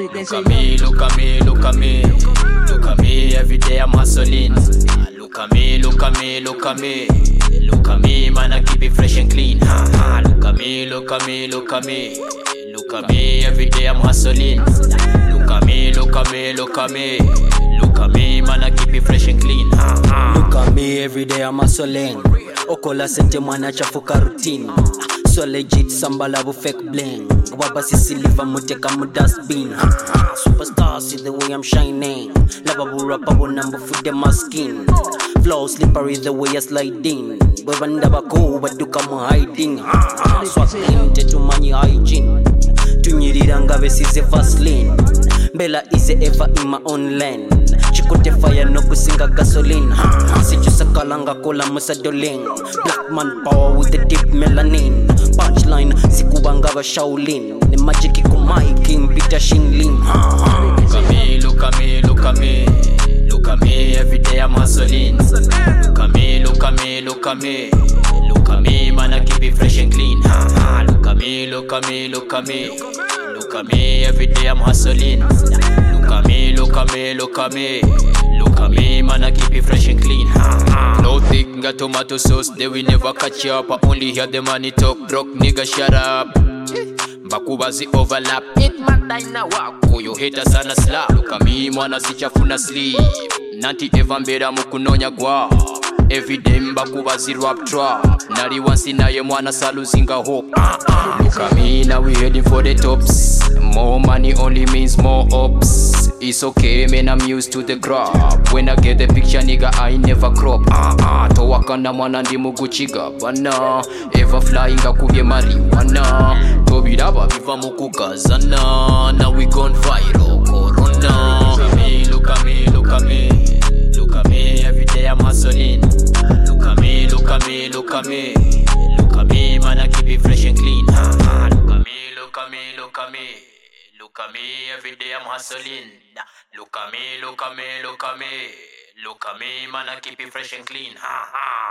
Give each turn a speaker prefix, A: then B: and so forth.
A: Look at me, look at me, look at me. Look at me, every day I'm hustling. Look at me, look at me, look at me. Look at me, man, I keep it fresh and clean. Look at me, look at me, look at me. Look at me, every day I'm hustling. Look at me, look at me, look at me. Look at me, man, I keep it fresh and clean.
B: Look at me, every day I'm hustling. Okola sente mwana chafuka routine. So legit sambala bu fake bling. Waba sisi liva muteka mu dustbin. Superstar, see the way I'm shining. Lava bu rapper bu number food them my skin. Flow slippery the way I slide in. Beba ndaba ko baduka mu hiding. Swag clean tetu mani hygiene. Tunyirira ngabe size Vaseline. Bella is ever in my own lane. Chikote fire no kusinga gasoline. Sijusakalanga kola musadoling. Black man power with the deep melanin. Punchline zikubanga ba Shaolin. Ni magic kumai king Peter Shinlin.
A: Look at me, look at me, look at me. Look at me, every day I'm hustling. Look at me, look at me, look at me. Look at me, man, I keep it fresh and clean. Look at me, look at me, look at me. Look at me, every day I'm hustling. Look at me, look at me, look at me. Look at me, man, I keep it fresh and clean. No thick, got tomato sauce, they will never catch up. I only hear the money talk, broke nigga, shut up. Bakubazi overlap, it man die na wako. You haters sana slap. Look at me, mwana sichafuna sleep. Nanti eva mbera mukunonya gwa. Every day mbakubazi rap trap. Nari wansi na ye mwana saluzinga hope. Look at me, now we heading for the tops. More money only means more ops. It's okay, man, I'm used to the crop. When I get the picture, nigga, I never crop. Towakana mwana ndi muguchiga bana. Ever flying akuvye marijuana. Tobiraba biva mukukazana. Now we gone viral, corona. Look at me, look at me, look at me. Look at me, every day I'm hustling. Look at me, look at me, look at me. Look at me, man, I keep it fresh and clean. Look at me, look at me, look at me. Look at me, every day I'm hustling. Look at me, look at me, look at me. Look at me, man, I keep it fresh and clean.